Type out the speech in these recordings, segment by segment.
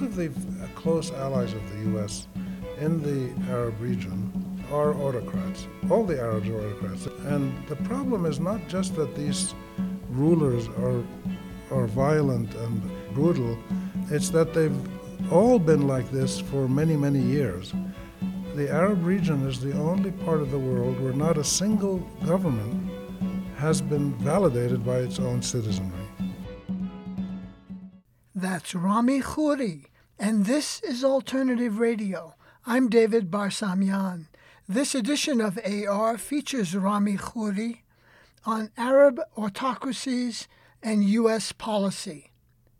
of the close allies of the U.S. in the Arab region are autocrats. All the Arabs are autocrats. And the problem is not just that these rulers are violent and brutal, it's that they've all been like this for many, many years. The Arab region is the only part of the world where not a single government has been validated by its own citizenry. That's Rami Khouri, and this is Alternative Radio. I'm David Barsamian. This edition of AR features Rami Khouri on Arab autocracies and U.S. policy.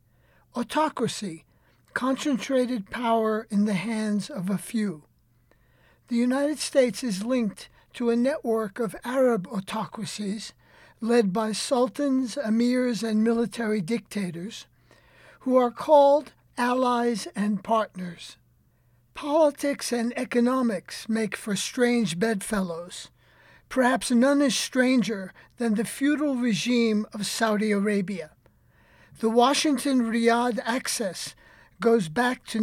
Autocracy, concentrated power in the hands of a few. The United States is linked to a network of Arab autocracies led by sultans, emirs, and military dictators who are called allies and partners. Politics and economics make for strange bedfellows. Perhaps none is stranger than the feudal regime of Saudi Arabia. The Washington-Riyadh axis goes back to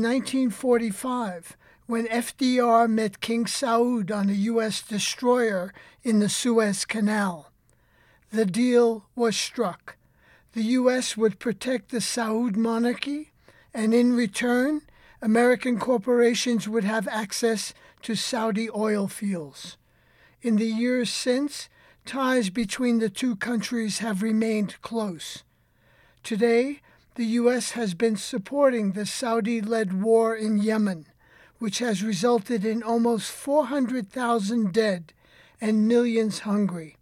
1945, when FDR met King Saud on a U.S. destroyer in the Suez Canal. The deal was struck. The U.S. would protect the Saud monarchy, and in return, American corporations would have access to Saudi oil fields. In the years since, ties between the two countries have remained close. Today, the U.S. has been supporting the Saudi-led war in Yemen, which has resulted in almost 400,000 dead and millions hungry.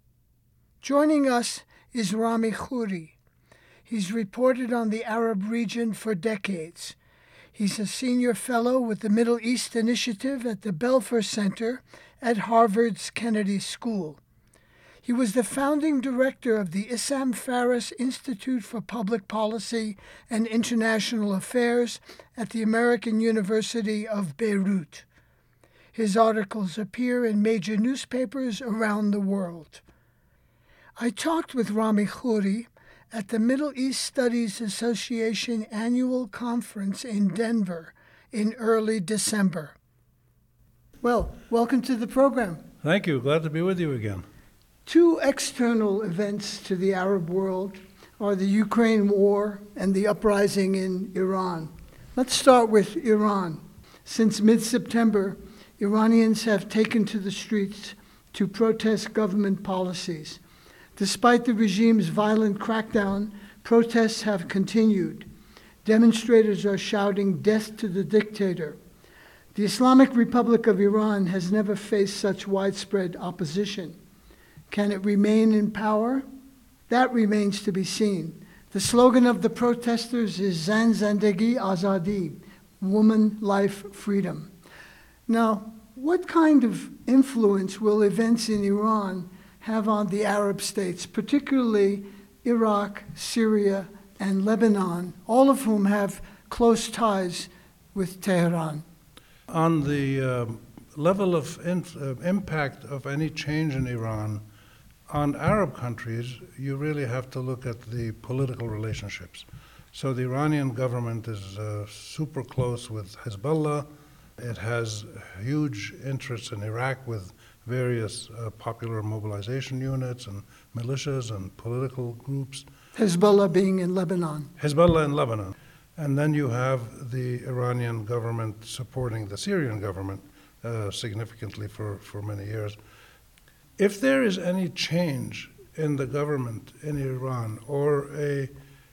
Joining us is Rami Khouri. He's reported on the Arab region for decades. He's a senior fellow with the Middle East Initiative at the Belfer Center at Harvard's Kennedy School. He was the founding director of the Issam Fares Institute for Public Policy and International Affairs at the American University of Beirut. His articles appear in major newspapers around the world. I talked with Rami Khouri at the Middle East Studies Association annual conference in Denver in early December. Well, welcome to the program. Thank you. Glad to be with you again. Two external events to the Arab world are the Ukraine war and the uprising in Iran. Let's start with Iran. Since mid-September, Iranians have taken to the streets to protest government policies. Despite the regime's violent crackdown, protests have continued. Demonstrators are shouting death to the dictator. The Islamic Republic of Iran has never faced such widespread opposition. Can it remain in power? That remains to be seen. The slogan of the protesters is Zan Zandagi Azadi, woman, life, freedom. Now, what kind of influence will events in Iran have on the Arab states, particularly Iraq, Syria, and Lebanon, all of whom have close ties with Tehran? On the level of impact of any change in Iran on Arab countries, you really have to look at the political relationships. So the Iranian government is super close with Hezbollah. It has huge interests in Iraq with various popular mobilization units and militias and political groups. Hezbollah being in Lebanon. Hezbollah in Lebanon. And then you have the Iranian government supporting the Syrian government significantly for many years. If there is any change in the government in Iran or a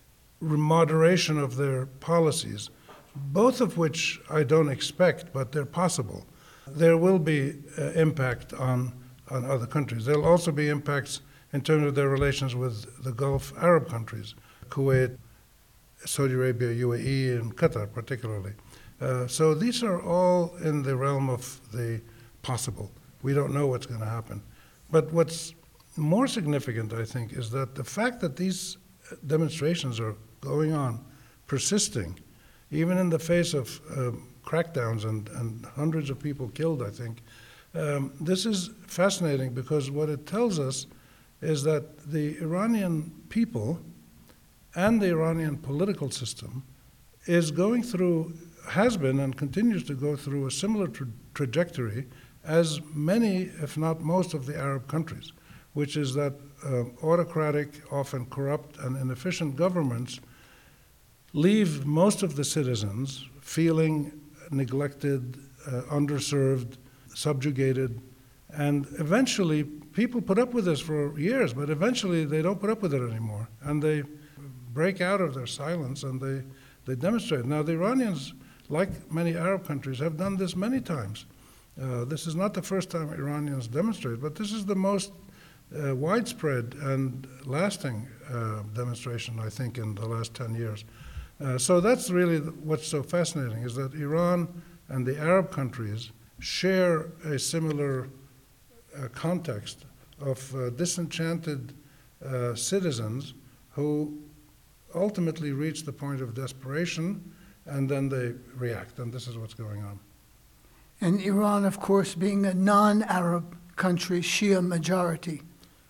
moderation of their policies, both of which I don't expect, but they're possible, there will be impact on other countries. There'll also be impacts in terms of their relations with the Gulf Arab countries, Kuwait, Saudi Arabia, UAE, and Qatar particularly. So these are all in the realm of the possible. We don't know what's going to happen. But what's more significant, I think, is that the fact that these demonstrations are going on, persisting, even in the face of crackdowns and hundreds of people killed, I think. This is fascinating because what it tells us is that the Iranian people and the Iranian political system is going through, has been and continues to go through a similar trajectory as many, if not most, of the Arab countries, which is that autocratic, often corrupt and inefficient governments leave most of the citizens feeling neglected, underserved, subjugated, and eventually people put up with this for years, but eventually they don't put up with it anymore, and they break out of their silence and they demonstrate. Now, the Iranians, like many Arab countries, have done this many times. This is not the first time Iranians demonstrate, but this is the most widespread and lasting demonstration, I think, in the last 10 years. So that's really what's so fascinating, is that Iran and the Arab countries share a similar context of disenchanted citizens who ultimately reach the point of desperation, and then they react, and this is what's going on. And Iran, of course, being a non-Arab country, Shia majority.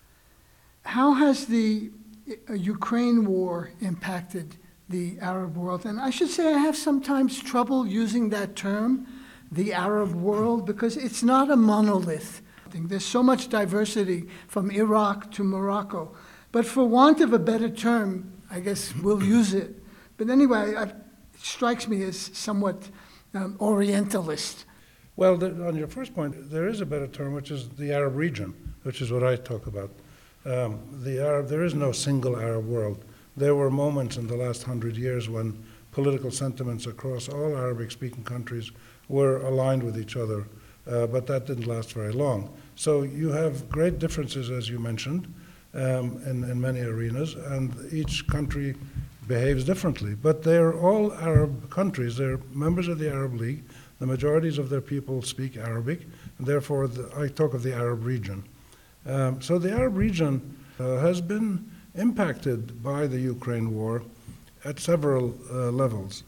How has the Ukraine war impacted the Arab world? And I should say I have sometimes trouble using that term, the Arab world, because it's not a monolith. There's so much diversity from Iraq to Morocco. But for want of a better term, I guess we'll use it. But anyway, it strikes me as somewhat Orientalist. Well, on your first point, there is a better term, which is the Arab region, which is what I talk about. There is no single Arab world. There were moments in the last 100 years when political sentiments across all Arabic-speaking countries were aligned with each other, but that didn't last very long. So you have great differences, as you mentioned, in many arenas, and each country behaves differently. But they're all Arab countries. They're members of the Arab League. The majorities of their people speak Arabic, and therefore I talk of the Arab region. So the Arab region has been impacted by the Ukraine war at several levels.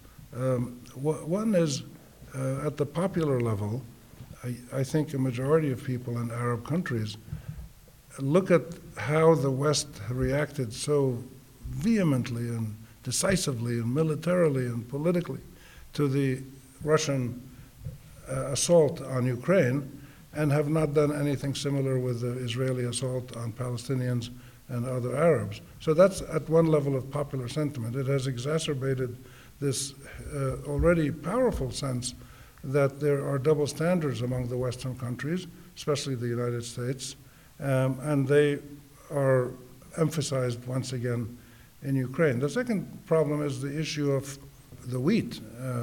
One is at the popular level. I think a majority of people in Arab countries look at how the West reacted so vehemently and decisively and militarily and politically to the Russian assault on Ukraine, and have not done anything similar with the Israeli assault on Palestinians and other Arabs. So that's at one level of popular sentiment. It has exacerbated this already powerful sense that there are double standards among the Western countries, especially the United States, and they are emphasized once again in Ukraine. The second problem is the issue of the wheat,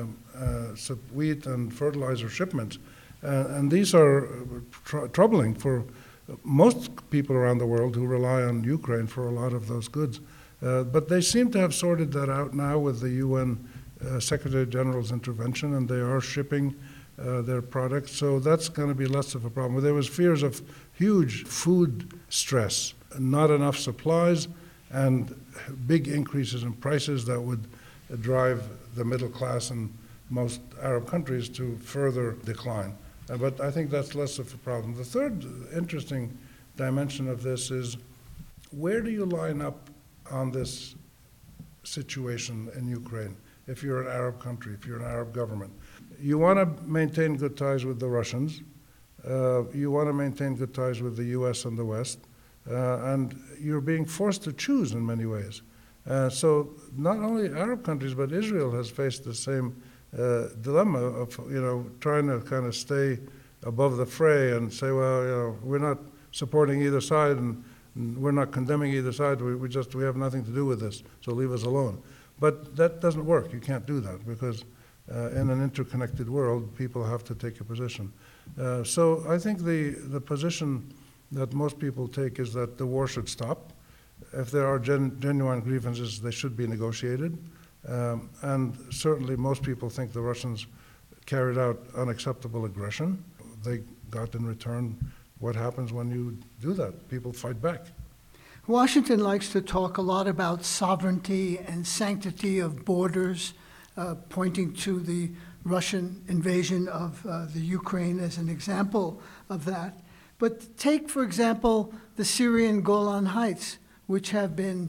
wheat and fertilizer shipments. And these are troubling for most people around the world who rely on Ukraine for a lot of those goods. But they seem to have sorted that out now with the UN Secretary General's intervention, and they are shipping their products. So that's going to be less of a problem. There was fears of huge food stress, not enough supplies, and big increases in prices that would drive the middle class in most Arab countries to further decline. But I think that's less of a problem. The third interesting dimension of this is, where do you line up on this situation in Ukraine if you're an Arab country, if you're an Arab government? You want to maintain good ties with the Russians. You want to maintain good ties with the U.S. and the West. And you're being forced to choose in many ways. So not only Arab countries, but Israel has faced the same dilemma of, trying to kind of stay above the fray and say, well, we're not supporting either side and we're not condemning either side. We have nothing to do with this, so leave us alone. But that doesn't work. You can't do that because in an interconnected world, people have to take a position. So I think the position that most people take is that the war should stop. If there are genuine grievances, they should be negotiated. And certainly most people think the Russians carried out unacceptable aggression. They got in return what happens when you do that. People fight back. Washington likes to talk a lot about sovereignty and sanctity of borders, pointing to the Russian invasion of the Ukraine as an example of that. But take, for example, the Syrian Golan Heights, which have been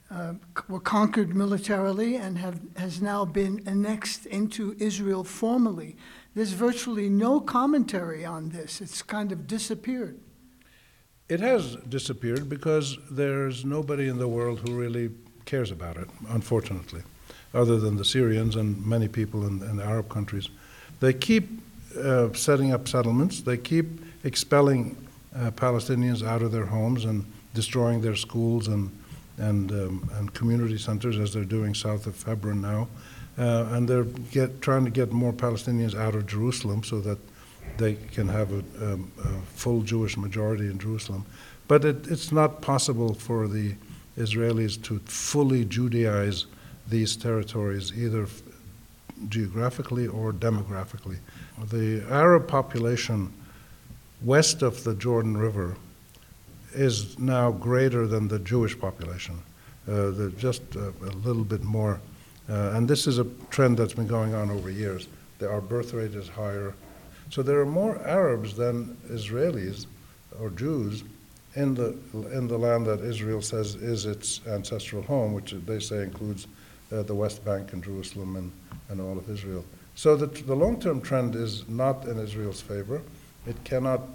were conquered militarily and has now been annexed into Israel formally. There's virtually no commentary on this. It's kind of disappeared. It has disappeared because there's nobody in the world who really cares about it, unfortunately, other than the Syrians and many people in the Arab countries. They keep setting up settlements. They keep expelling Palestinians out of their homes and destroying their schools and community centers, as they're doing south of Hebron now. And they're trying to get more Palestinians out of Jerusalem so that they can have a full Jewish majority in Jerusalem. But it's not possible for the Israelis to fully Judaize these territories, either geographically or demographically. The Arab population west of the Jordan River is now greater than the Jewish population, just a little bit more. And this is a trend that's been going on over years. Our birth rate is higher. So there are more Arabs than Israelis or Jews in the land that Israel says is its ancestral home, which they say includes the West Bank and Jerusalem and all of Israel. So the long-term trend is not in Israel's favor. It cannot,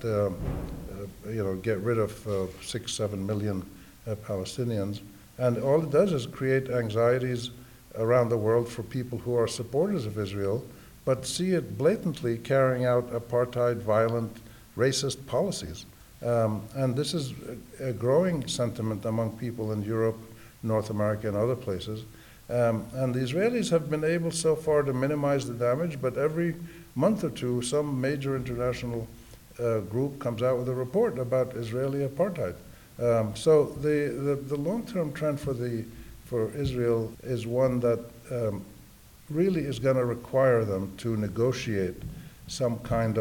get rid of 6-7 million Palestinians, and all it does is create anxieties around the world for people who are supporters of Israel, but see it blatantly carrying out apartheid, violent, racist policies. And this is a growing sentiment among people in Europe, North America, and other places. And the Israelis have been able so far to minimize the damage, but every month or two, some major international group comes out with a report about Israeli apartheid. So the long-term trend for Israel is one that really is going to require them to negotiate some kind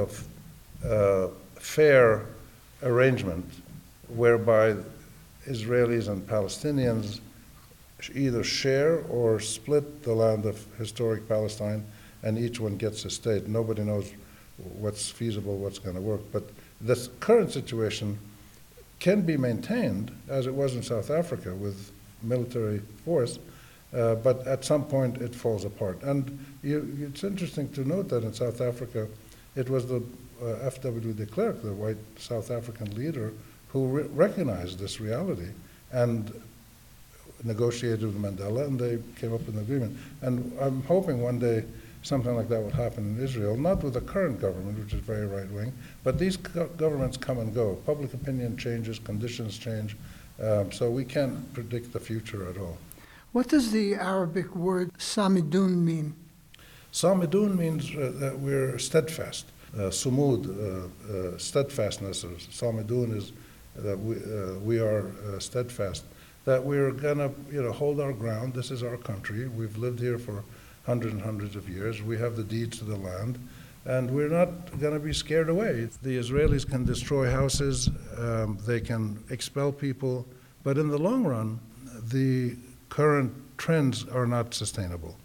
of fair arrangement whereby Israelis and Palestinians either share or split the land of historic Palestine, and each one gets a state. Nobody knows what's feasible, what's going to work. But this current situation can be maintained, as it was in South Africa, with military force, but at some point it falls apart. And it's interesting to note that in South Africa, it was the F.W. de Klerk, the white South African leader, who recognized this reality and negotiated with Mandela, and they came up with an agreement. And I'm hoping one day something like that will happen in Israel, not with the current government, which is very right-wing, but these governments come and go. Public opinion changes, conditions change, so we can't predict the future at all. What does the Arabic word samidun mean? Samidun means that we're steadfast. Sumud, steadfastness, or samidun is that we are steadfast, that we're going to hold our ground. This is our country. We've lived here for hundreds and hundreds of years. We have the deeds to the land, and we're not going to be scared away. The Israelis can destroy houses, they can expel people, but in the long run, the current trends are not sustainable.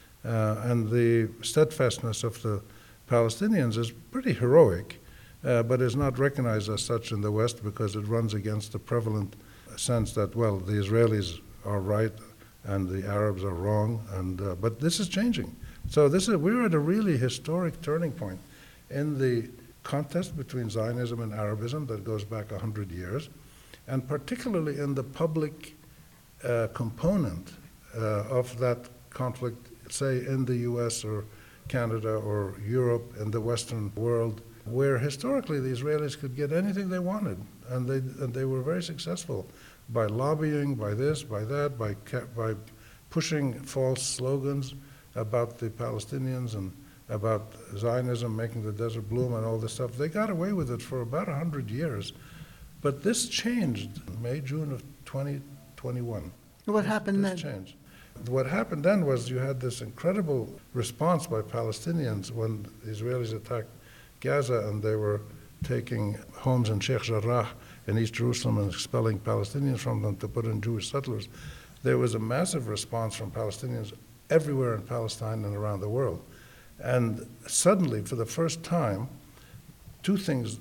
And the steadfastness of the Palestinians is pretty heroic, but is not recognized as such in the West because it runs against the prevalent sense that, well, the Israelis are right and the Arabs are wrong, but this is changing. So we're at a really historic turning point in the contest between Zionism and Arabism that goes back 100 years, and particularly in the public component of that conflict, say in the US or Canada or Europe and the Western world, where historically the Israelis could get anything they wanted, and they were very successful by lobbying, by this, by that, by pushing false slogans about the Palestinians and about Zionism making the desert bloom and all this stuff. They got away with it for about 100 years, but this changed May, June of 2021. What happened This then? changed. What happened then was you had this incredible response by Palestinians when the Israelis attacked Gaza, and they were taking homes in Sheikh Jarrah in East Jerusalem and expelling Palestinians from them to put in Jewish settlers. There was a massive response from Palestinians everywhere in Palestine and around the world. And suddenly, for the first time, three things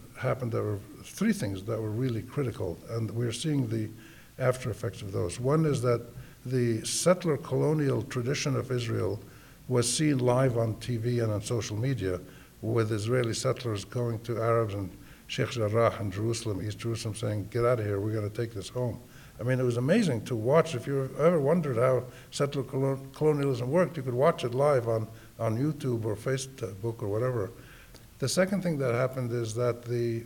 that were really critical, and we're seeing the after effects of those. One is that the settler colonial tradition of Israel was seen live on TV and on social media, with Israeli settlers going to Arabs in Sheikh Jarrah and Jerusalem, East Jerusalem, saying, "Get out of here, we're going to take this home." I mean, it was amazing to watch. If you ever wondered how settler colonialism worked, you could watch it live on YouTube or Facebook or whatever. The second thing that happened is that the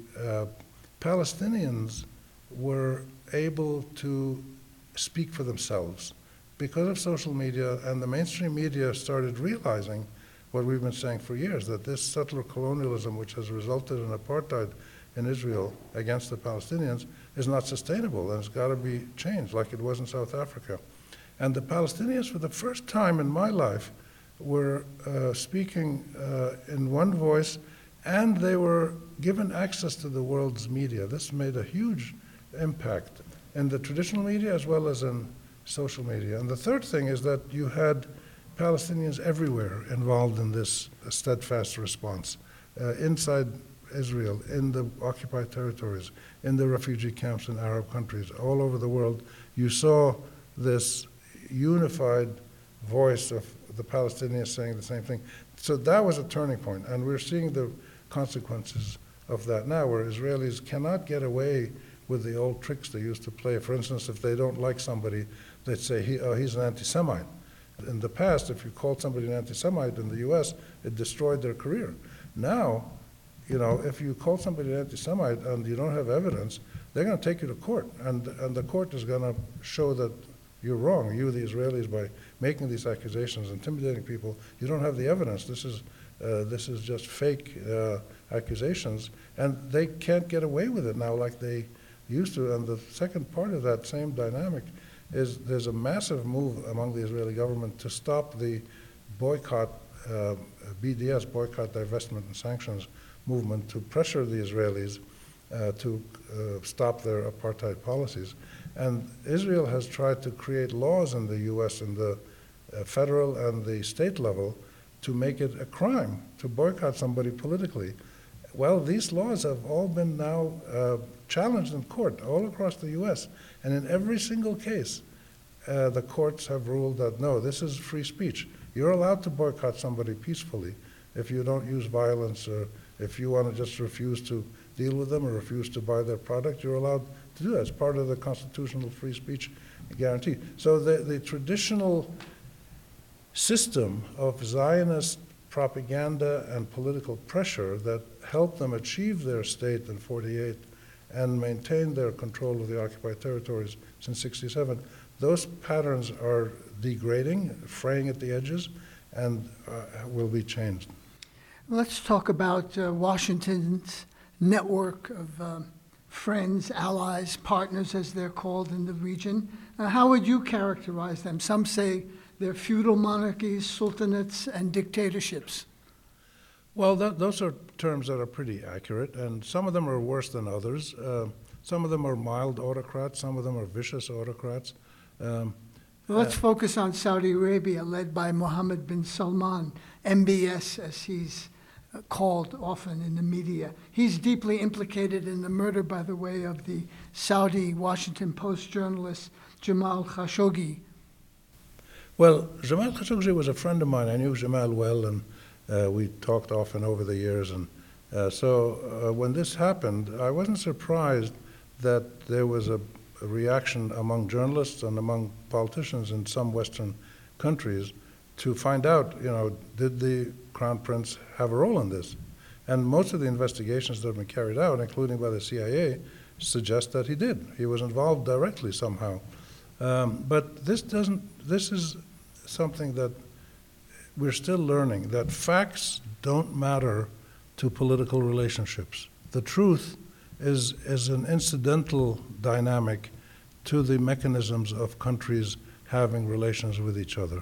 Palestinians were able to speak for themselves because of social media, and the mainstream media started realizing what we've been saying for years, that this settler colonialism, which has resulted in apartheid in Israel against the Palestinians, is not sustainable, and it's got to be changed like it was in South Africa. And the Palestinians, for the first time in my life, were speaking in one voice, and they were given access to the world's media. This made a huge impact in the traditional media as well as in social media. And the third thing is that you had Palestinians everywhere involved in this steadfast response, inside Israel, in the occupied territories, in the refugee camps in Arab countries, all over the world. You saw this unified voice of the Palestinians saying the same thing. So that was a turning point, and we're seeing the consequences of that now, where Israelis cannot get away with the old tricks they used to play. For instance, if they don't like somebody, they'd say, he's an anti-Semite. In the past, if you called somebody an anti-Semite in the US, it destroyed their career. Now, if you call somebody an anti-Semite and you don't have evidence, they're going to take you to court, and the court is going to show that you're wrong, you, the Israelis, by making these accusations, intimidating people. You don't have the evidence. This is just fake accusations, and they can't get away with it now like they used to. And the second part of that same dynamic is there's a massive move among the Israeli government to stop the boycott, BDS, boycott, divestment, and sanctions movement, to pressure the Israelis to stop their apartheid policies. And Israel has tried to create laws in the US in the federal and the state level to make it a crime to boycott somebody politically. Well, these laws have all been now challenged in court all across the US. And in every single case, the courts have ruled that, no, this is free speech. You're allowed to boycott somebody peacefully if you don't use violence, or if you want to just refuse to deal with them or refuse to buy their product, you're allowed to do that. It's part of the constitutional free speech guarantee. So the traditional system of Zionist propaganda and political pressure that helped them achieve their state in 48 and maintain their control of the occupied territories since 67, those patterns are degrading, fraying at the edges, and will be changed. Let's talk about Washington's network of friends, allies, partners, as they're called in the region. How would you characterize them? Some say they're feudal monarchies, sultanates, and dictatorships. Well, those are terms that are pretty accurate, and some of them are worse than others. Some of them are mild autocrats, some of them are vicious autocrats. Let's focus on Saudi Arabia, led by Mohammed bin Salman, MBS, as he's called often in the media. He's deeply implicated in the murder, by the way, of the Saudi Washington Post journalist Jamal Khashoggi. Well, Jamal Khashoggi was a friend of mine. I knew Jamal well, and we talked often over the years. And so when this happened, I wasn't surprised that there was a reaction among journalists and among politicians in some Western countries to find out, did the Crown Prince have a role in this? And most of the investigations that have been carried out, including by the CIA, suggest that he did. He was involved directly somehow. But this is something that we're still learning, that facts don't matter to political relationships. The truth is an incidental dynamic to the mechanisms of countries having relations with each other.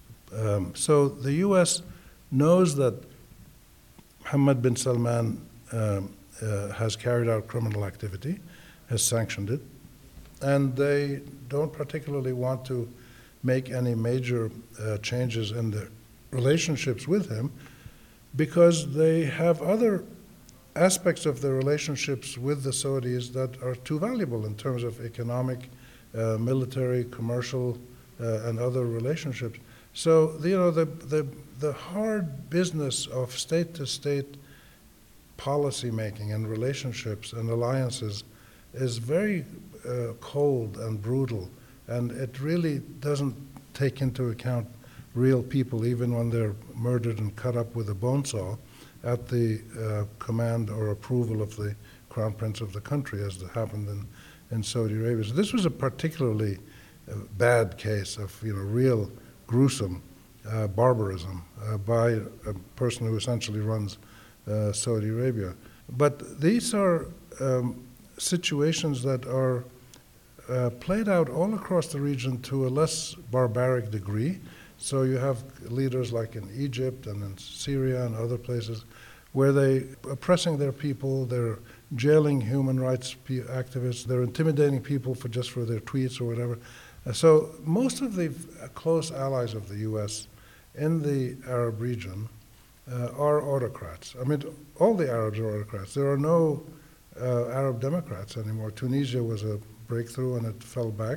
So the U.S. knows that Mohammed bin Salman has carried out criminal activity, has sanctioned it, and they don't particularly want to make any major changes in their relationships with him because they have other aspects of their relationships with the Saudis that are too valuable in terms of economic, military, commercial and other relationships. So the hard business of state-to-state policy making and relationships and alliances is very cold and brutal, and it really doesn't take into account real people, even when they're murdered and cut up with a bone saw at the command or approval of the crown prince of the country, as happened in Saudi Arabia. So this was a particularly bad case of real gruesome barbarism by a person who essentially runs Saudi Arabia. But these are situations that are played out all across the region to a less barbaric degree. So you have leaders like in Egypt and in Syria and other places where they are oppressing their people, they're jailing human rights activists, they're intimidating people just for their tweets or whatever. So most of the close allies of the U.S. in the Arab region are autocrats. I mean, all the Arabs are autocrats. There are no Arab Democrats anymore. Tunisia was a breakthrough and it fell back.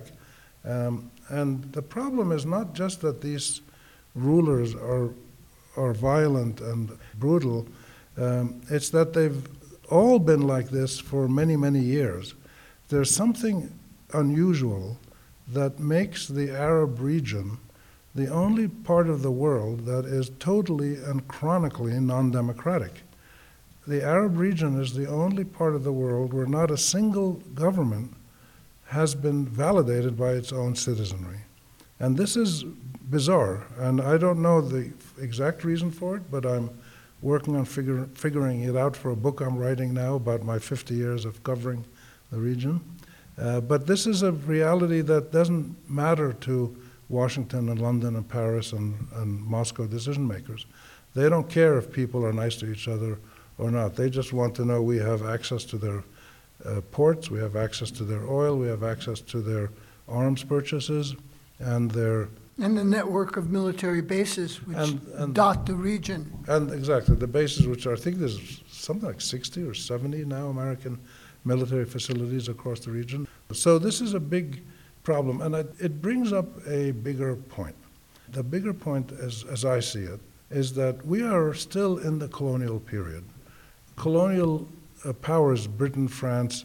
And the problem is not just that these rulers are violent and brutal, it's that they've all been like this for many, many years. There's something unusual that makes the Arab region the only part of the world that is totally and chronically non-democratic. The Arab region is the only part of the world where not a single government has been validated by its own citizenry. And this is bizarre, and I don't know the exact reason for it, but I'm working on figuring it out for a book I'm writing now about my 50 years of covering the region. But this is a reality that doesn't matter to Washington and London and Paris and Moscow decision makers. They don't care if people are nice to each other or not. They just want to know we have access to their ports, we have access to their oil, we have access to their arms purchases, and the network of military bases which dot the region. And exactly, the bases which I think there's something like 60 or 70 now American military facilities across the region. So this is a big problem, and it brings up a bigger point. The bigger point, as I see it, is that we are still in the colonial period. Colonial powers, Britain, France,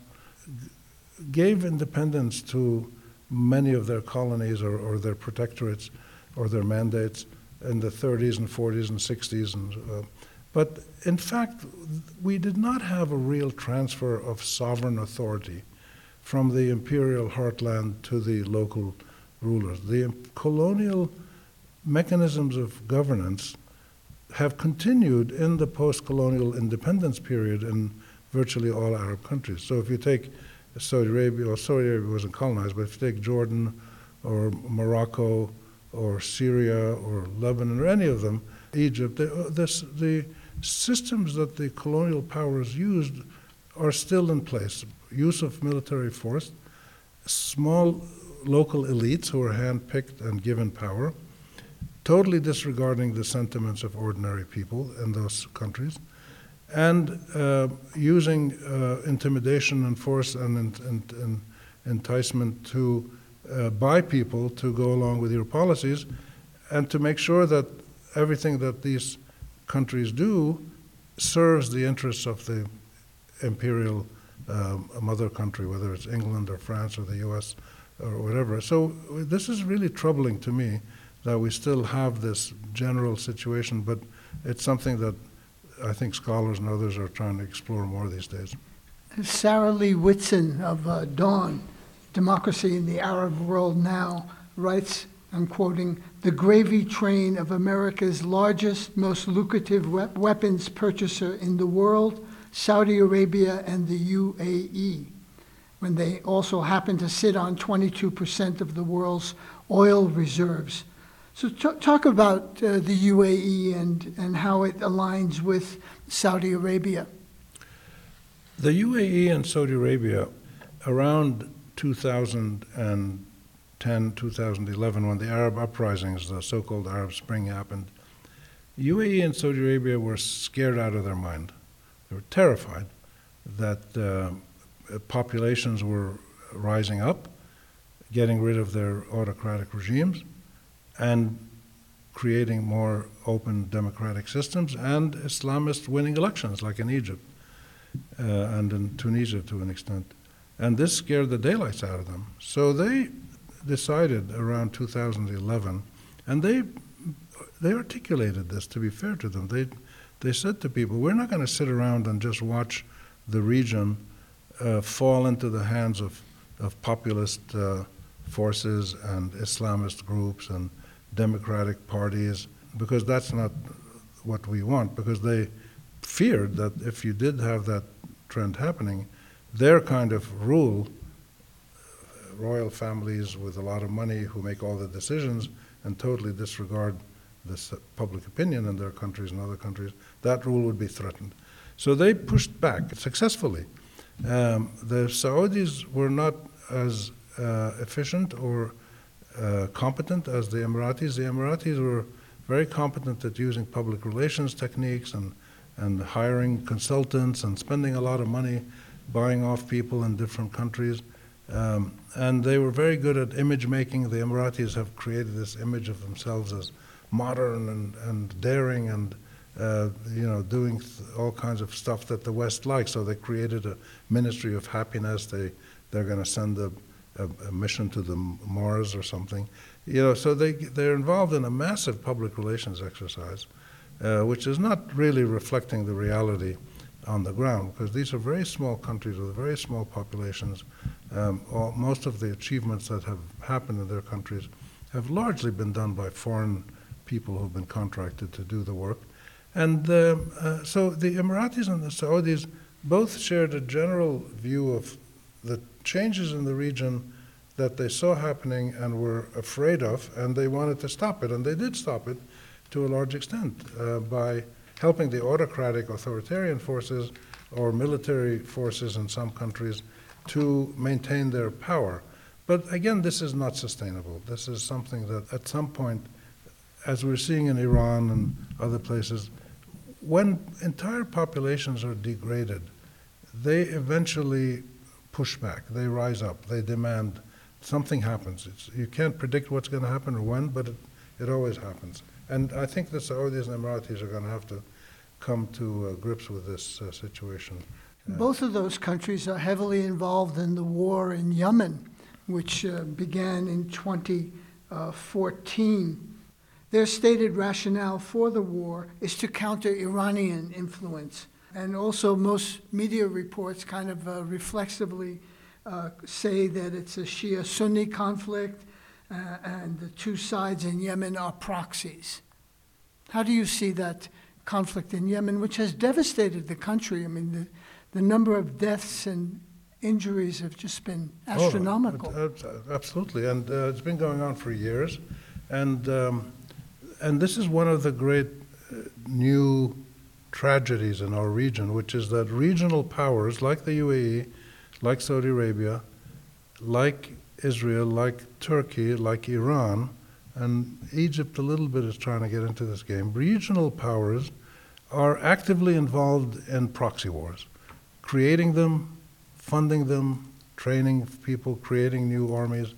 gave independence to many of their colonies or their protectorates or their mandates in the 30s and 40s and 60s. But in fact, we did not have a real transfer of sovereign authority from the imperial heartland to the local rulers. The colonial mechanisms of governance have continued in the post-colonial independence period in virtually all Arab countries. So if you take Saudi Arabia, well, Saudi Arabia wasn't colonized, but if you take Jordan or Morocco or Syria or Lebanon or any of them, Egypt, the systems that the colonial powers used are still in place. Use of military force, small local elites who are handpicked and given power, totally disregarding the sentiments of ordinary people in those countries, and using intimidation and force and enticement to buy people to go along with your policies, and to make sure that everything that these countries do serves the interests of the imperial mother country, whether it's England or France or the US or whatever. So this is really troubling to me that we still have this general situation, but it's something that I think scholars and others are trying to explore more these days. Sarah Lee Whitson of Dawn, Democracy in the Arab World Now, writes, I'm quoting, "The gravy train of America's largest, most lucrative weapons purchaser in the world, Saudi Arabia and the UAE, when they also happen to sit on 22% of the world's oil reserves." So talk about the UAE and how it aligns with Saudi Arabia. The UAE and Saudi Arabia, around 2010, 2011, when the Arab uprisings, the so-called Arab Spring happened, UAE and Saudi Arabia were scared out of their mind. They were terrified that populations were rising up, getting rid of their autocratic regimes and creating more open democratic systems, and Islamists winning elections, like in Egypt and in Tunisia to an extent. And this scared the daylights out of them. So they decided around 2011, and they articulated this, to be fair to them. They said to people, we're not going to sit around and just watch the region fall into the hands of populist forces and Islamist groups and democratic parties, because that's not what we want, because they feared that if you did have that trend happening, their kind of rule, royal families with a lot of money who make all the decisions and totally disregard this public opinion in their countries and other countries, that rule would be threatened. So they pushed back successfully. The Saudis were not as efficient or competent as the Emiratis. The Emiratis were very competent at using public relations techniques and hiring consultants and spending a lot of money buying off people in different countries. And they were very good at image making. The Emiratis have created this image of themselves as modern and daring and doing all kinds of stuff that the West likes. So they created a Ministry of Happiness. They're going to send a mission to the Mars or something. So they're involved in a massive public relations exercise, which is not really reflecting the reality on the ground, because these are very small countries with very small populations. Most of the achievements that have happened in their countries have largely been done by foreign people who've been contracted to do the work. And so the Emiratis and the Saudis both shared a general view of the changes in the region that they saw happening and were afraid of, and they wanted to stop it. And they did stop it to a large extent by helping the autocratic authoritarian forces or military forces in some countries to maintain their power. But again, this is not sustainable. This is something that at some point, as we're seeing in Iran and other places, when entire populations are degraded, they eventually push back, they rise up, they demand something happens. You can't predict what's going to happen or when, but it always happens. And I think the Saudis and Emiratis are going to have to come to grips with this situation. Both of those countries are heavily involved in the war in Yemen, which began in 2014. Their stated rationale for the war is to counter Iranian influence. And also most media reports kind of reflexively say that it's a Shia-Sunni conflict and the two sides in Yemen are proxies. How do you see that conflict in Yemen, which has devastated the country? I mean, the number of deaths and injuries have just been astronomical. Absolutely, and it's been going on for years. And this is one of the great new tragedies in our region, which is that regional powers like the UAE, like Saudi Arabia, like Israel, like Turkey, like Iran, and Egypt a little bit is trying to get into this game. Regional powers are actively involved in proxy wars, creating them, funding them, training people, creating new armies.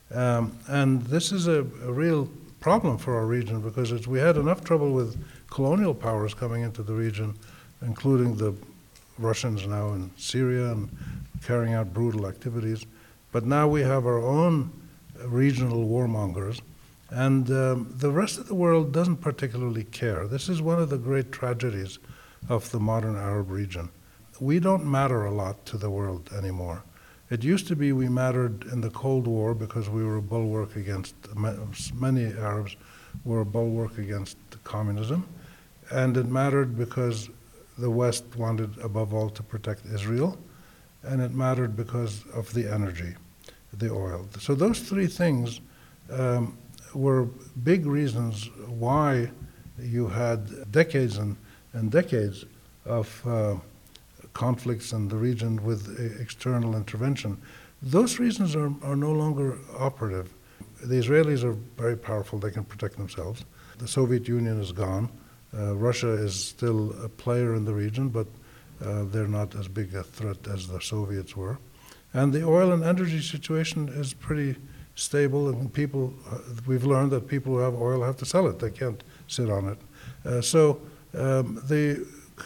And this is a real problem for our region, because we had enough trouble with colonial powers coming into the region, including the Russians now in Syria and carrying out brutal activities. But now we have our own regional warmongers, and the rest of the world doesn't particularly care. This is one of the great tragedies of the modern Arab region. We don't matter a lot to the world anymore. It used to be we mattered in the Cold War because we were a bulwark against, many Arabs were a bulwark against communism, and it mattered because the West wanted above all to protect Israel, and it mattered because of the energy, the oil. So those three things were big reasons why you had decades and decades of conflicts in the region with external intervention. Those reasons are no longer operative. The Israelis are very powerful, they can protect themselves. The Soviet Union is gone. Russia is still a player in the region, but they're not as big a threat as the Soviets were. And the oil and energy situation is pretty stable, and people, we've learned that people who have oil have to sell it. They can't sit on it. So the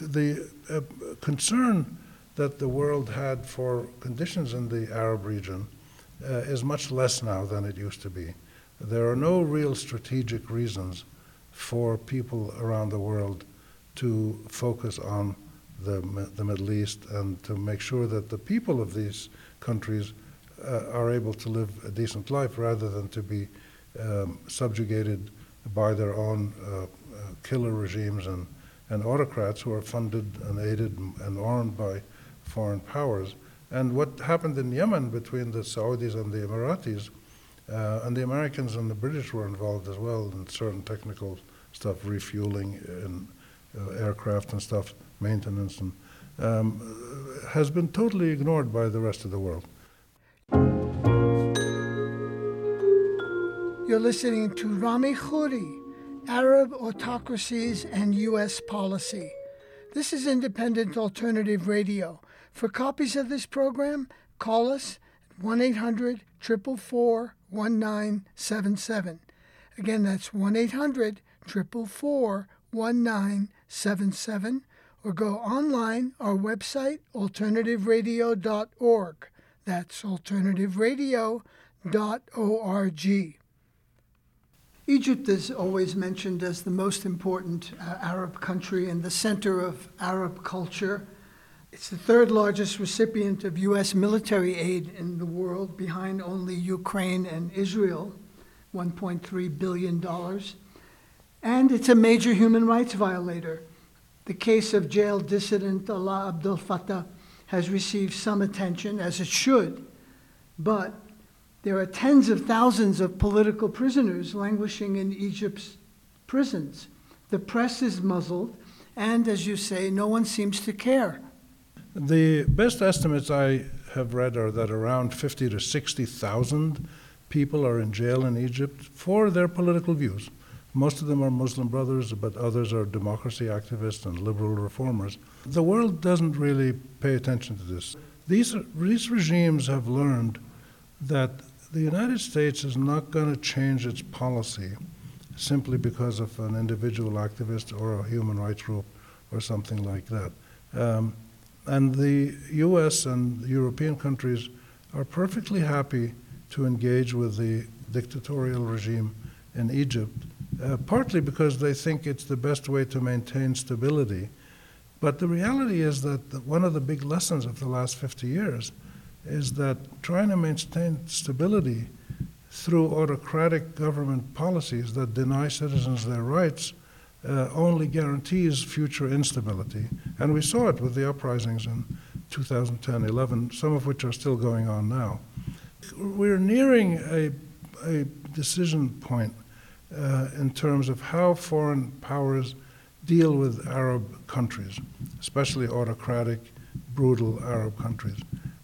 concern that the world had for conditions in the Arab region is much less now than it used to be. There are no real strategic reasons for people around the world to focus on the Middle East and to make sure that the people of these countries are able to live a decent life rather than to be subjugated by their own killer regimes and autocrats who are funded and aided and armed by foreign powers. And what happened in Yemen between the Saudis and the Emiratis, and the Americans and the British were involved as well in certain technical stuff, refueling in aircraft and stuff, maintenance, and has been totally ignored by the rest of the world. You're listening to Rami Khouri, Arab Autocracies and U.S. Policy. This is Independent Alternative Radio. For copies of this program, call us at 1-800-444-1977. Again, that's 1-800-444-1977, or go online, our website, alternativeradio.org. That's alternativeradio.org. Egypt is always mentioned as the most important Arab country and the center of Arab culture. It's the third largest recipient of U.S. military aid in the world, behind only Ukraine and Israel, $1.3 billion. And it's a major human rights violator. The case of jailed dissident Alaa Abdel Fattah has received some attention, as it should, but there are tens of thousands of political prisoners languishing in Egypt's prisons. The press is muzzled, and as you say, no one seems to care. The best estimates I have read are that around 50 to 60,000 people are in jail in Egypt for their political views. Most of them are Muslim Brothers, but others are democracy activists and liberal reformers. The world doesn't really pay attention to this. These regimes have learned that the United States is not going to change its policy simply because of an individual activist or a human rights group or something like that. And the US and European countries are perfectly happy to engage with the dictatorial regime in Egypt, partly because they think it's the best way to maintain stability. But the reality is that one of the big lessons of the last 50 years is that trying to maintain stability through autocratic government policies that deny citizens their rights only guarantees future instability. And we saw it with the uprisings in 2010-11, some of which are still going on now. We're nearing a decision point in terms of how foreign powers deal with Arab countries, especially autocratic, brutal Arab countries.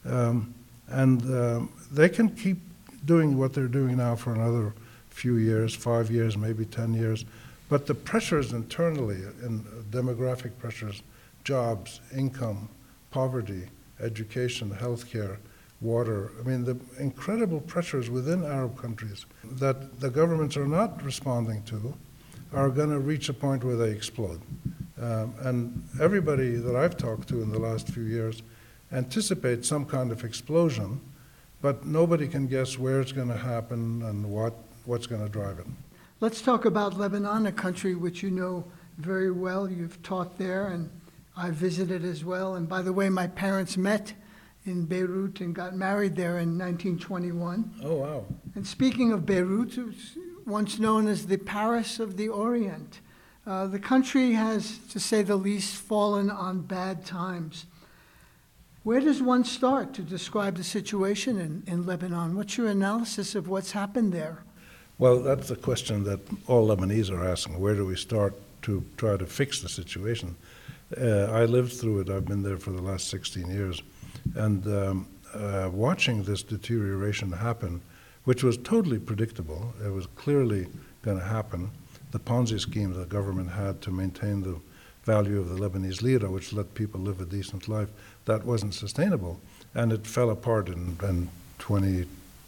They can keep doing what they're doing now for another few years, 5 years, maybe 10 years. But the pressures internally, in demographic pressures, jobs, income, poverty, education, healthcare, water, I mean, the incredible pressures within Arab countries that the governments are not responding to are going to reach a point where they explode. And everybody that I've talked to in the last few years anticipates some kind of explosion, but nobody can guess where it's going to happen and what's going to drive it. Let's talk about Lebanon, a country which you know very well. You've taught there, and I visited as well. And by the way, my parents met in Beirut and got married there in 1921. Oh, wow. And speaking of Beirut, it was once known as the Paris of the Orient. The country has, to say the least, fallen on bad times. Where does one start to describe the situation in Lebanon? What's your analysis of what's happened there? Well, that's the question that all Lebanese are asking. Where do we start to try to fix the situation? I lived through it. I've been there for the last 16 years. And watching this deterioration happen, which was totally predictable, it was clearly going to happen. The Ponzi scheme the government had to maintain the value of the Lebanese lira, which let people live a decent life, that wasn't sustainable. And it fell apart in 2010,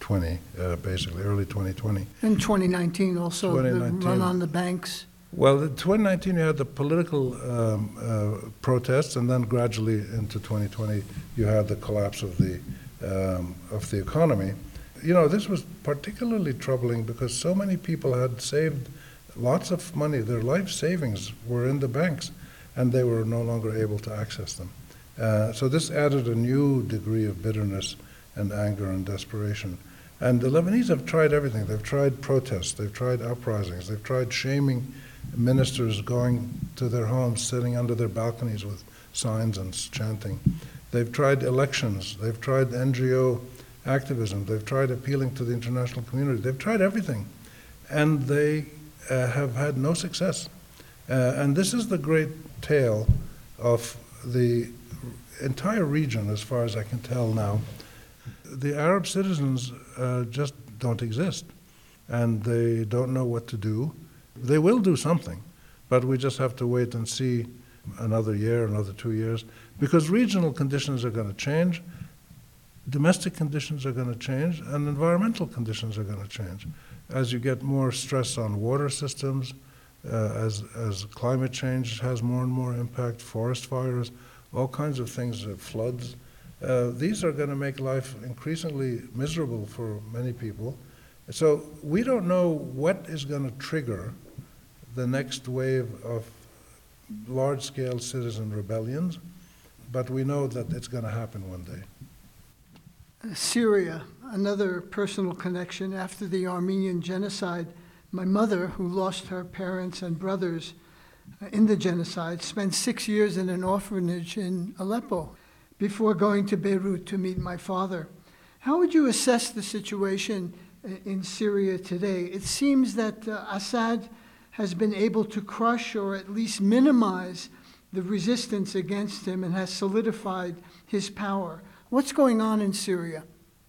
2020, basically early 2020. In 2019 also, the 2019. run on the banks. Well, in 2019 you had the political protests, and then gradually into 2020 you had the collapse of the economy. You know, this was particularly troubling because so many people had saved lots of money. Their life savings were in the banks, and they were no longer able to access them. So this added a new degree of bitterness and anger and desperation. And the Lebanese have tried everything. They've tried protests, they've tried uprisings, they've tried shaming ministers going to their homes, sitting under their balconies with signs and chanting. They've tried elections, they've tried NGO activism, they've tried appealing to the international community, they've tried everything. And they have had no success. And this is the great tale of the entire region, as far as I can tell now. The Arab citizens just don't exist, and they don't know what to do. They will do something, but we just have to wait and see another year, another 2 years, because regional conditions are going to change, domestic conditions are going to change, and environmental conditions are going to change. As you get more stress on water systems, as climate change has more and more impact, forest fires, all kinds of things, floods, these are going to make life increasingly miserable for many people. So we don't know what is going to trigger the next wave of large-scale citizen rebellions, but we know that it's going to happen one day. Syria, another personal connection. After the Armenian genocide, my mother, who lost her parents and brothers in the genocide, spent 6 years in an orphanage in Aleppo before going to Beirut to meet my father. How would you assess the situation in Syria today? It seems that Assad has been able to crush or at least minimize the resistance against him and has solidified his power. What's going on in Syria?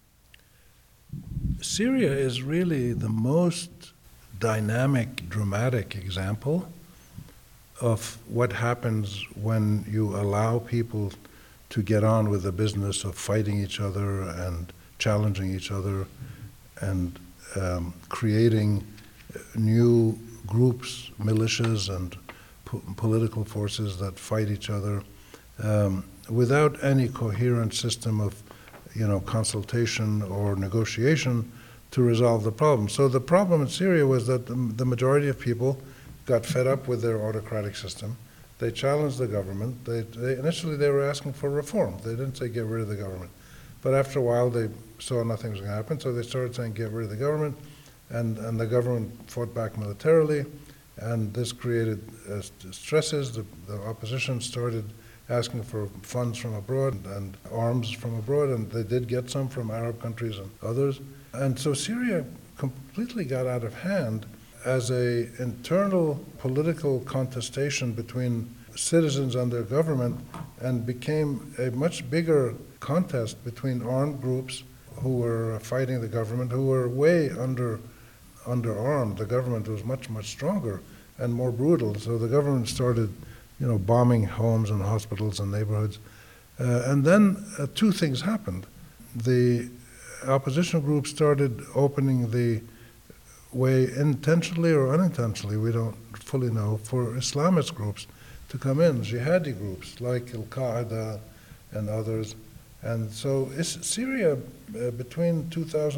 Syria is really the most dynamic, dramatic example of what happens when you allow people to get on with the business of fighting each other and challenging each other and creating new groups, militias, and political forces that fight each other without any coherent system of, consultation or negotiation to resolve the problem. So the problem in Syria was that the majority of people got fed up with their autocratic system. They challenged the government. Initially they were asking for reform. They didn't say get rid of the government. But after a while they saw nothing was going to happen, so they started saying get rid of the government, and the government fought back militarily, and this created stresses. The opposition started asking for funds from abroad and arms from abroad, and they did get some from Arab countries and others. And so Syria completely got out of hand as an internal political contestation between citizens and their government, and became a much bigger contest between armed groups who were fighting the government, who were way underarmed. The government was much, much stronger and more brutal. So the government started, bombing homes and hospitals and neighborhoods. And then two things happened. The opposition groups started opening the way, intentionally or unintentionally, we don't fully know, for Islamist groups to come in, jihadi groups like Al-Qaeda and others. And so Syria, between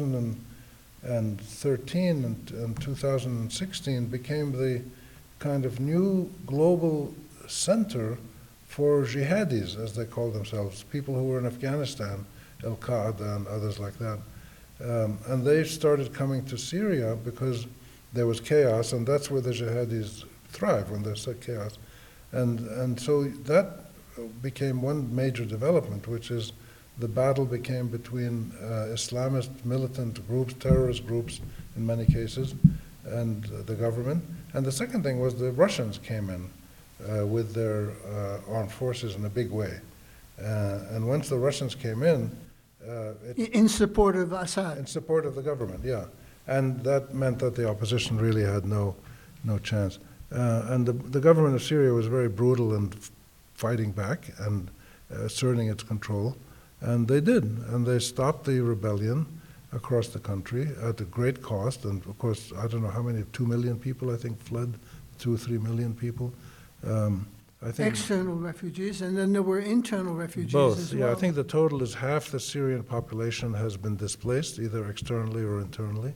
2013 and 2016, became the kind of new global center for jihadis, as they call themselves, people who were in Afghanistan, Al-Qaeda and others like that. And they started coming to Syria because there was chaos, and that's where the jihadis thrive, when there's chaos. And so that became one major development, which is the battle became between Islamist militant groups, terrorist groups in many cases, and the government. And the second thing was the Russians came in with their armed forces in a big way. And once the Russians came in, in support of Assad. In support of the government, yeah. And that meant that the opposition really had no chance. And the government of Syria was very brutal in fighting back and asserting its control. And they did. And they stopped the rebellion. across the country at a great cost. And of course, I don't know how many, 2 million people, I think, fled, 2 or 3 million people. I think External refugees, and then there were internal refugees both. as Yeah, well. I think the total is half the Syrian population has been displaced, either externally or internally.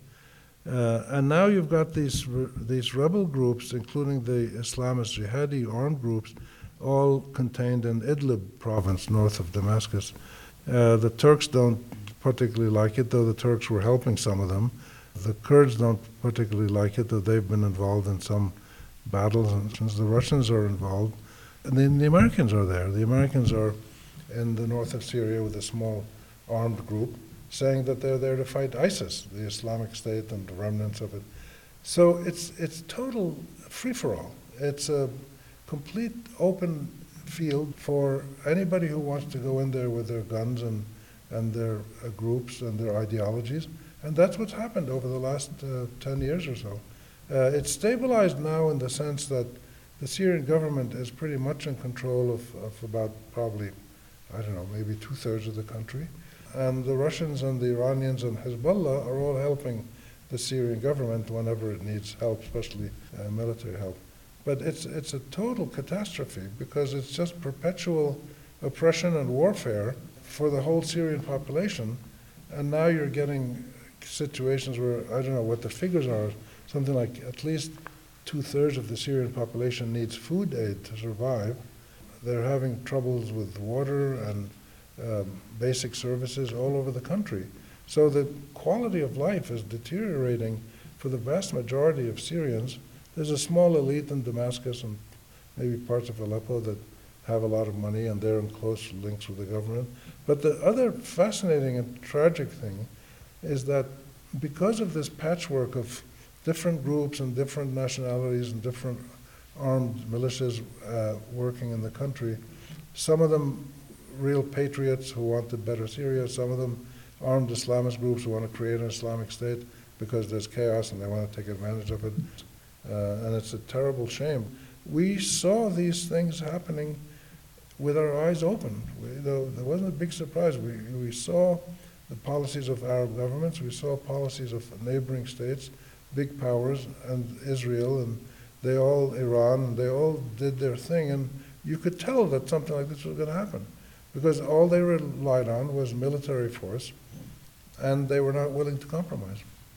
And now you've got these rebel groups, including the Islamist jihadi armed groups, all contained in Idlib province, north of Damascus. The Turks don't particularly like it, though the Turks were helping some of them. The Kurds don't particularly like it, though they've been involved in some battles, and since the Russians are involved, and then the Americans are there. The Americans are in the north of Syria with a small armed group, saying that they're there to fight ISIS, the Islamic State, and the remnants of it. So it's total free-for-all. It's a complete open field for anybody who wants to go in there with their guns and their groups and their ideologies. And that's what's happened over the last 10 years or so. It's stabilized now in the sense that the Syrian government is pretty much in control of about probably, I don't know, maybe 2/3 of the country. And the Russians and the Iranians and Hezbollah are all helping the Syrian government whenever it needs help, especially military help. But it's a total catastrophe because it's just perpetual oppression and warfare for the whole Syrian population. And now you're getting situations where, I don't know what the figures are, something like at least 2/3 of the Syrian population needs food aid to survive. They're having troubles with water and basic services all over the country. So the quality of life is deteriorating for the vast majority of Syrians. There's a small elite in Damascus and maybe parts of Aleppo that have a lot of money and they're in close links with the government. But the other fascinating and tragic thing is that because of this patchwork of different groups and different nationalities and different armed militias working in the country, some of them real patriots who want a better Syria, some of them armed Islamist groups who want to create an Islamic State because there's chaos and they want to take advantage of it. And it's a terrible shame. We saw these things happening with our eyes open. There wasn't a big surprise. We saw the policies of Arab governments, we saw policies of neighboring states, big powers, and Israel, and Iran, and they all did their thing, and you could tell that something like this was going to happen, because all they relied on was military force, and they were not willing to compromise.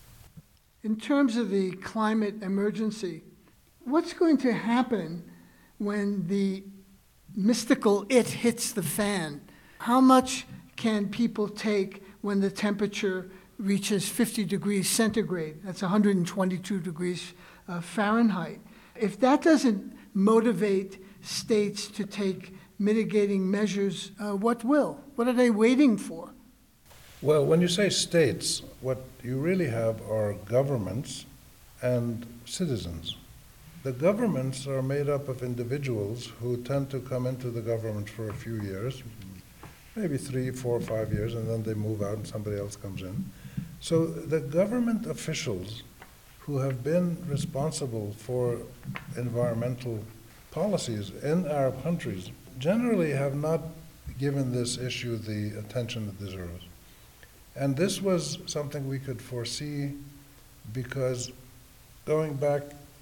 In terms of the climate emergency, what's going to happen when the mystical it hits the fan? How much can people take when the temperature reaches 50 degrees centigrade? That's 122 degrees Fahrenheit. If that doesn't motivate states to take mitigating measures, what will? What are they waiting for? Well, when you say states, what you really have are governments and citizens. The governments are made up of individuals who tend to come into the government for a few years, maybe 3, 4, 5 years, and then they move out and somebody else comes in. So the government officials who have been responsible for environmental policies in Arab countries generally have not given this issue the attention it deserves. And this was something we could foresee because going back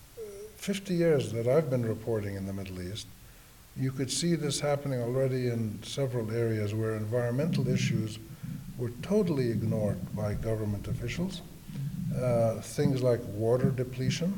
50 years that I've been reporting in the Middle East, you could see this happening already in several areas where environmental issues were totally ignored by government officials. Things like water depletion,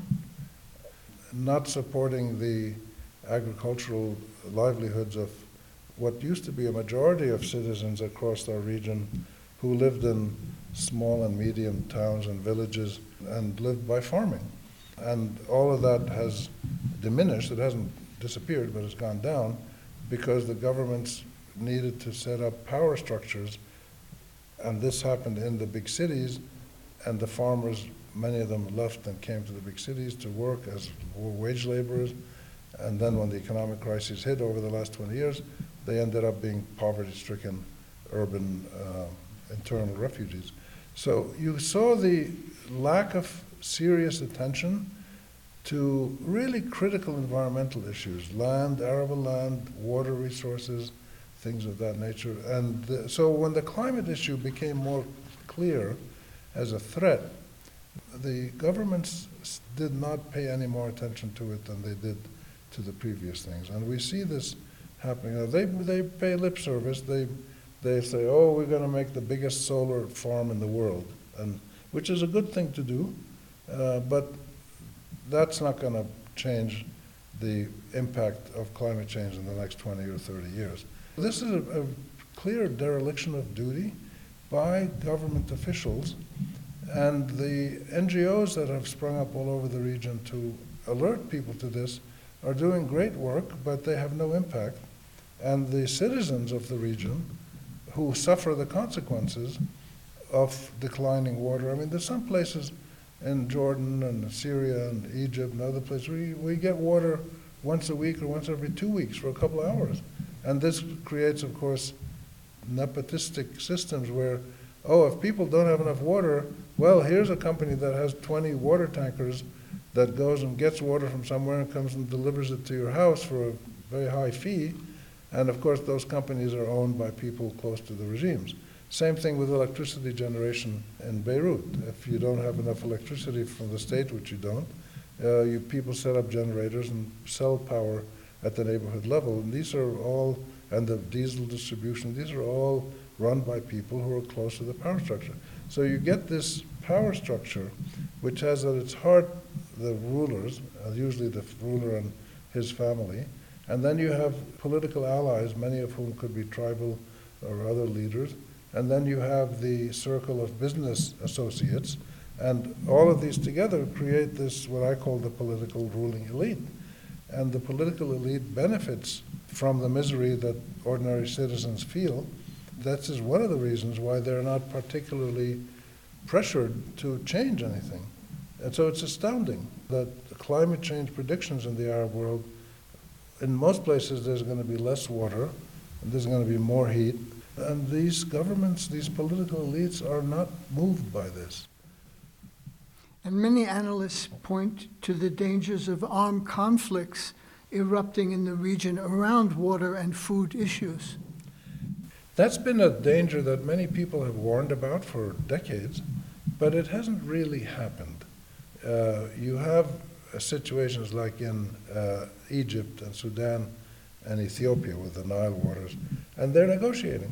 not supporting the agricultural livelihoods of what used to be a majority of citizens across our region who lived in small and medium towns and villages and lived by farming. And all of that has diminished. It hasn't disappeared, but it's gone down because the governments needed to set up power structures, and this happened in the big cities, and the farmers, many of them left and came to the big cities to work as wage laborers, and then when the economic crisis hit over the last 20 years, they ended up being poverty-stricken urban internal refugees. So you saw the lack of serious attention to really critical environmental issues, land, arable land, water resources, things of that nature. And so when the climate issue became more clear, as a threat, the governments did not pay any more attention to it than they did to the previous things. And we see this happening. Now, they pay lip service. They say, oh, we're going to make the biggest solar farm in the world, and which is a good thing to do, but that's not going to change the impact of climate change in the next 20 or 30 years. This is a clear dereliction of duty by government officials, and the NGOs that have sprung up all over the region to alert people to this are doing great work, but they have no impact. And the citizens of the region who suffer the consequences of declining water. I mean, there's some places in Jordan and Syria and Egypt and other places where we get water once a week or once every 2 weeks for a couple of hours. And this creates, of course, nepotistic systems where, oh, if people don't have enough water, well, here's a company that has 20 water tankers that goes and gets water from somewhere and comes and delivers it to your house for a very high fee. And of course, those companies are owned by people close to the regimes. Same thing with electricity generation in Beirut. If you don't have enough electricity from the state, which you don't, people set up generators and sell power at the neighborhood level. And these are all, and the diesel distribution, these are all run by people who are close to the power structure. So you get this power structure, which has at its heart the rulers, usually the ruler and his family, and then you have political allies, many of whom could be tribal or other leaders, and then you have the circle of business associates, and all of these together create this, what I call the political ruling elite. And the political elite benefits from the misery that ordinary citizens feel. That is one of the reasons why they're not particularly pressured to change anything. And so it's astounding that the climate change predictions in the Arab world, in most places there's going to be less water, and there's going to be more heat, and these governments, these political elites are not moved by this. And many analysts point to the dangers of armed conflicts erupting in the region around water and food issues. That's been a danger that many people have warned about for decades, but it hasn't really happened. You have situations like in Egypt and Sudan and Ethiopia with the Nile waters, and they're negotiating.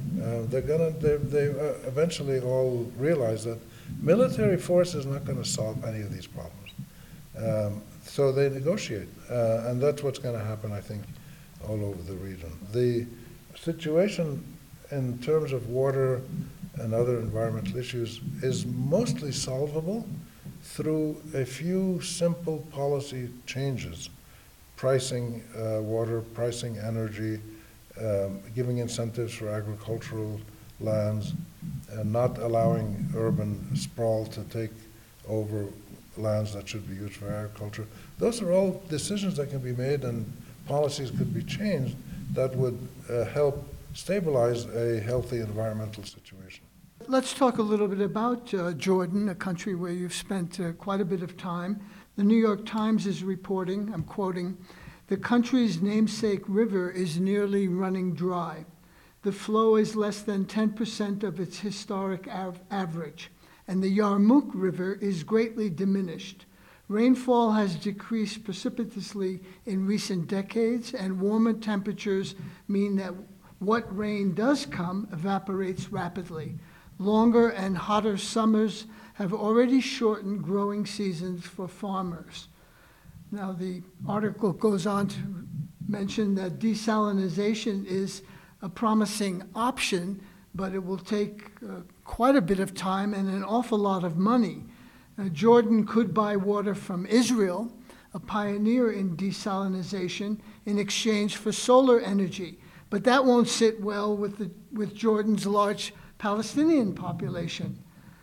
They eventually all realize that military force is not going to solve any of these problems. So they negotiate, and that's what's going to happen, I think, all over the region. The situation in terms of water and other environmental issues is mostly solvable through a few simple policy changes: pricing water, pricing energy, giving incentives for agricultural lands, and not allowing urban sprawl to take over lands that should be used for agriculture. Those are all decisions that can be made, and policies could be changed that would help stabilize a healthy environmental situation. Let's talk a little bit about Jordan, a country where you've spent quite a bit of time. The New York Times is reporting, I'm quoting, "The country's namesake river is nearly running dry. The flow is less than 10% of its historic average, and the Yarmouk River is greatly diminished. Rainfall has decreased precipitously in recent decades, and warmer temperatures mean that what rain does come evaporates rapidly. Longer and hotter summers have already shortened growing seasons for farmers." Now, the article goes on to mention that desalination is a promising option, but it will take quite a bit of time and an awful lot of money. Jordan could buy water from Israel, a pioneer in desalination, in exchange for solar energy, but that won't sit well with Jordan's large Palestinian population.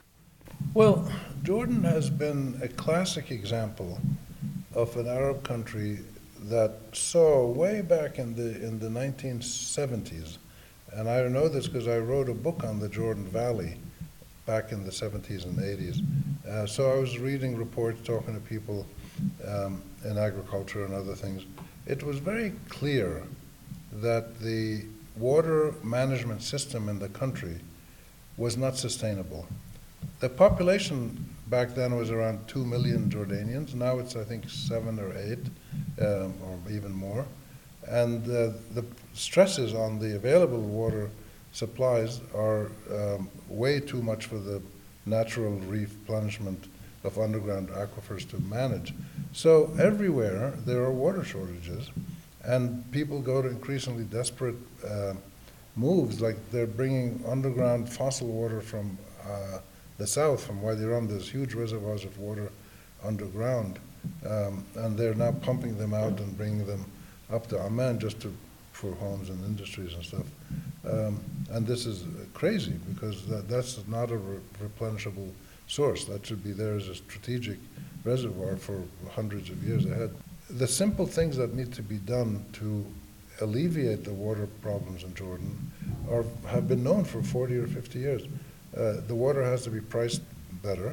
Well, Jordan has been a classic example of an Arab country that saw way back in the 1970s, and I know this because I wrote a book on the Jordan Valley back in the 70s and 80s. So I was reading reports, talking to people in agriculture and other things. It was very clear that the water management system in the country was not sustainable. The population back then was around 2 million Jordanians. Now it's, I think, 7 or 8, or even more. And the stresses on the available water supplies are way too much for the natural replenishment of underground aquifers to manage. So everywhere there are water shortages, and people go to increasingly desperate moves, like they're bringing underground fossil water from the south, from Wadi Rum. There's huge reservoirs of water underground, and they're now pumping them out and bringing them up to Amman just for homes and industries and stuff. And this is crazy, because that's not a replenishable source. That should be there as a strategic reservoir for hundreds of years ahead. The simple things that need to be done to alleviate the water problems in Jordan have been known for 40 or 50 years. The water has to be priced better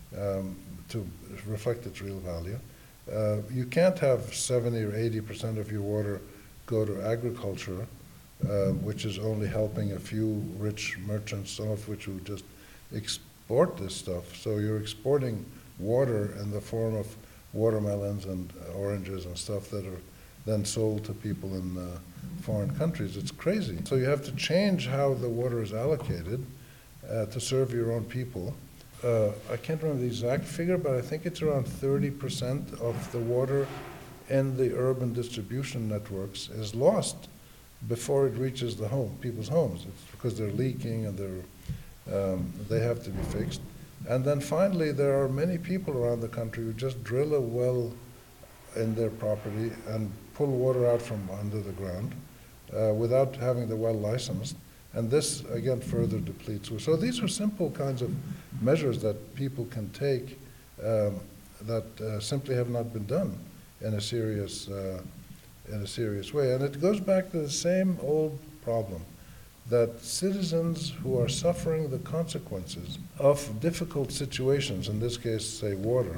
to reflect its real value. You can't have 70 or 80% of your water go to agriculture, which is only helping a few rich merchants, some of which who just export this stuff. So you're exporting water in the form of watermelons and oranges and stuff that are then sold to people in foreign countries. It's crazy. So you have to change how the water is allocated to serve your own people. I can't remember the exact figure, but I think it's around 30% of the water in the urban distribution networks is lost before it reaches the people's homes. It's because they're leaking and they have to be fixed. And then finally, there are many people around the country who just drill a well in their property and pull water out from under the ground without having the well licensed. And this, again, further depletes. So these are simple kinds of measures that people can take that simply have not been done in a serious way. And it goes back to the same old problem, that citizens who are suffering the consequences of difficult situations, in this case, say, water,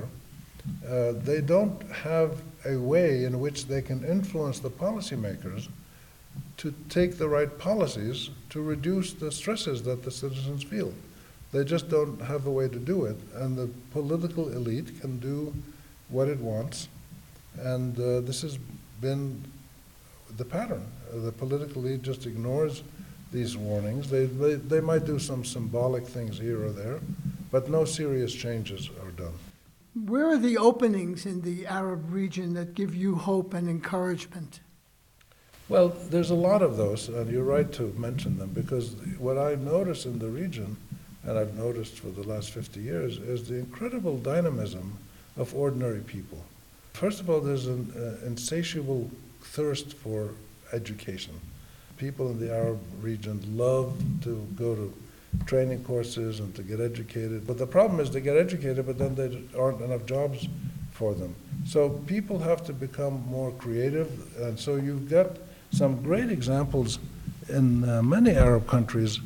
they don't have a way in which they can influence the policymakers to take the right policies to reduce the stresses that the citizens feel. They just don't have a way to do it, and the political elite can do what it wants, and this has been the pattern. The political elite just ignores these warnings. They might do some symbolic things here or there, but no serious changes are done. Where are the openings in the Arab region that give you hope and encouragement? Well, there's a lot of those, and you're right to mention them, because what I notice in the region, and I've noticed for the last 50 years, is the incredible dynamism of ordinary people. First of all, there's an insatiable thirst for education. People in the Arab region love to go to training courses and to get educated. But the problem is they get educated, but then there aren't enough jobs for them. So people have to become more creative. And so you've got some great examples in many Arab countries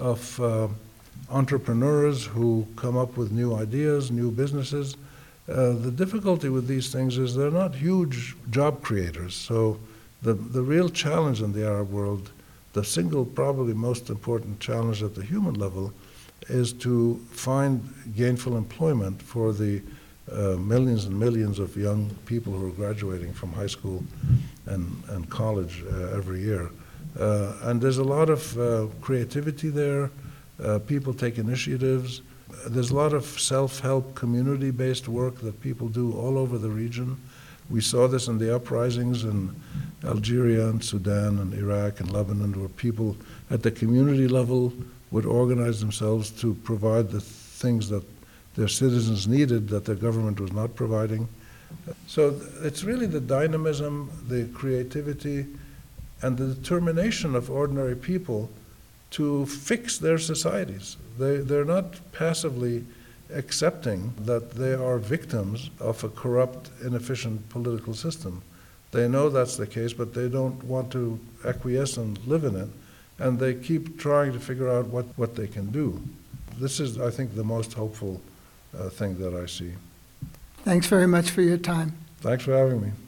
of entrepreneurs who come up with new ideas, new businesses. The difficulty with these things is they're not huge job creators. So the real challenge in the Arab world, the single probably most important challenge at the human level, is to find gainful employment for the millions and millions of young people who are graduating from high school and college every year. And there's a lot of creativity there. People take initiatives. There's a lot of self-help, community-based work that people do all over the region. We saw this in the uprisings in Algeria and Sudan and Iraq and Lebanon, where people at the community level would organize themselves to provide the things that their citizens needed that their government was not providing. So it's really the dynamism, the creativity, and the determination of ordinary people to fix their societies. They're not passively accepting that they are victims of a corrupt, inefficient political system. They know that's the case, but they don't want to acquiesce and live in it, and they keep trying to figure out what they can do. This is, I think, the most hopeful thing that I see. Thanks very much for your time. Thanks for having me.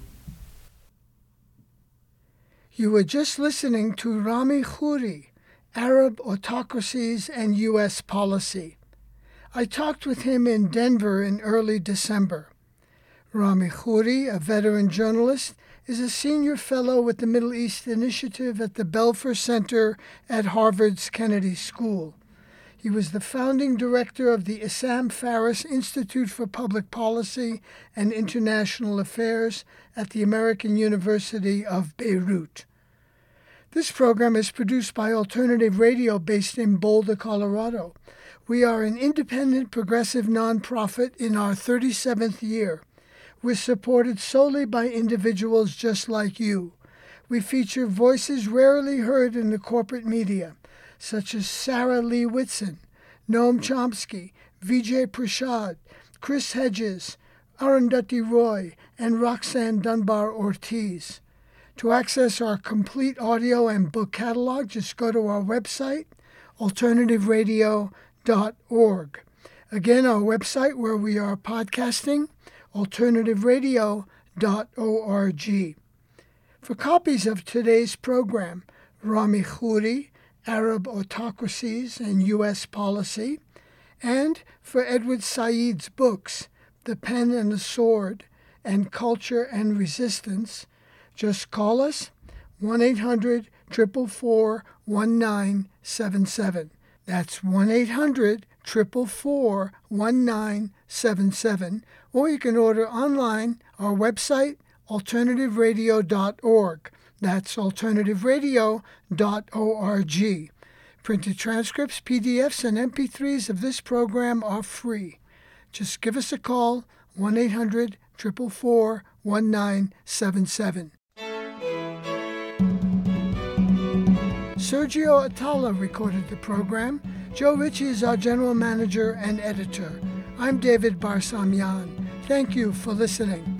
You were just listening to Rami Khouri, Arab Autocracies and U.S. Policy. I talked with him in Denver in early December. Rami Khouri, a veteran journalist, is a senior fellow with the Middle East Initiative at the Belfer Center at Harvard's Kennedy School. He was the founding director of the Issam Faris Institute for Public Policy and International Affairs at the American University of Beirut. This program is produced by Alternative Radio based in Boulder, Colorado. We are an independent progressive nonprofit in our 37th year. We're supported solely by individuals just like you. We feature voices rarely heard in the corporate media, such as Sarah Lee Whitson, Noam Chomsky, Vijay Prashad, Chris Hedges, Arundhati Roy, and Roxanne Dunbar Ortiz. To access our complete audio and book catalog, just go to our website, alternativeradio.org. Again, our website where we are podcasting, alternativeradio.org. For copies of today's program, Rami Khouri, Arab Autocracies and U.S. Policy, and for Edward Said's books, The Pen and the Sword and Culture and Resistance, just call us 1-800-444-1977. That's 1-800-444-1977. Or you can order online our website, alternativeradio.org. That's alternativeradio.org. Printed transcripts, PDFs, and MP3s of this program are free. Just give us a call, 1-800-444-1977. Sergio Atala recorded the program. Joe Ritchie is our general manager and editor. I'm David Barsamian. Thank you for listening.